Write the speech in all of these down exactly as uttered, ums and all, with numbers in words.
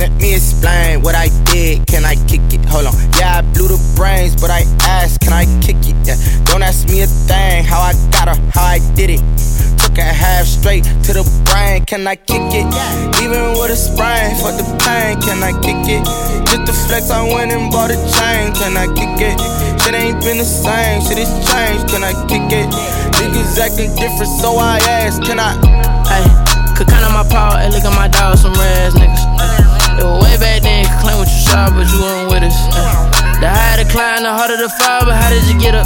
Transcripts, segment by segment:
Let me explain what I did, can I kick it? Hold on, yeah, I blew the brains, but I asked, can I kick it? Yeah. Don't ask me a thing, how I got her, how I did it. Took a half straight to the brain, can I kick it? Even with a sprain, fuck the pain, can I kick it? Just to flex, I went and bought a chain, can I kick it? Shit ain't been the same, shit has changed, can I kick it? Niggas acting different, so I asked, can I? Ay, could count on my power, ay, look at my dog, some rare ass niggas. It was way back then, could claim what you saw, but you weren't with us. Ay. The higher the climb, the harder the fall, but how did you get up?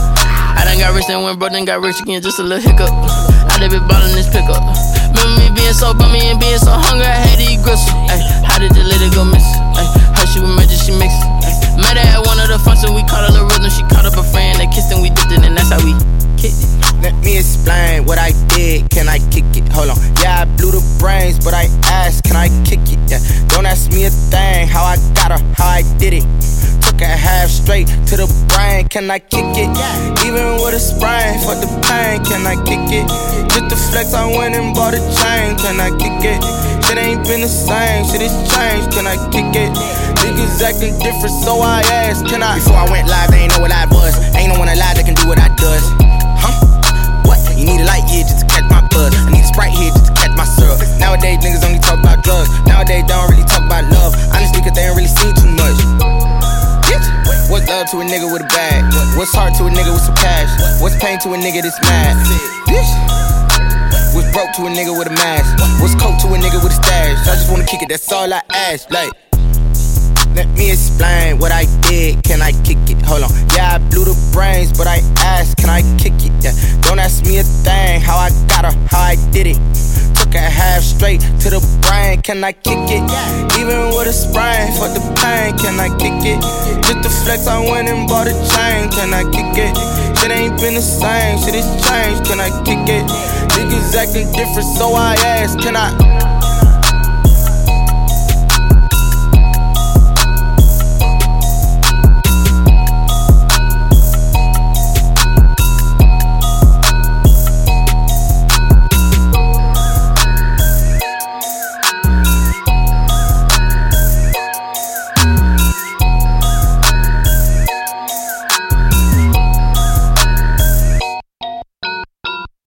I done got rich and went broke, then got rich again, just a little hiccup. I done been ballin' this pickup. Remember me being so bummy and being so hungry, I had to eat gristle. Ay, how did you let it go miss? Ay, how she was magic, she mixed. Met her at one of the functions, we caught a little rhythm, she caught up a friend, they kissed and we dipped it, and that's how we kicked it. Let me explain what I did, can I kick it? Hold on, yeah, I blew the brains, but I asked, can I kick it? Yeah. Don't ask me a thing, how I got her, how I did it. Took a half straight to the brain, can I kick it? Even with a sprain, fuck the pain, can I kick it? Just to flex, I went and bought a chain, can I kick it? Shit ain't been the same, shit has changed, can I kick it? Niggas acting different, so I asked, can I? Before I went live, they ain't know what I was. Ain't no one alive that can do what I does. Huh? What? You need a light here just to catch my buzz. I need a Sprite here just to catch my syrup. Nowadays niggas only talk about drugs. Nowadays they don't really talk about love. Honestly, cause they ain't really seen too much. Bitch. What's love to a nigga with a bag? What's heart to a nigga with some cash? What's pain to a nigga that's mad? Bitch. What's broke to a nigga with a mask? What's coke to a nigga with a stash? I just wanna kick it, that's all I ask. Like, let me explain what I did, can I kick it? Hold on, yeah, I blew the brains, but I asked, can I kick it? Yeah. Don't ask me a thing, how I got her, how I did it. Took a half straight to the brain, can I kick it? Even with a sprain, fuck the pain, can I kick it? Just to flex, I went and bought a chain, can I kick it? Shit ain't been the same, shit has changed, can I kick it? Niggas acting different, so I asked, can I?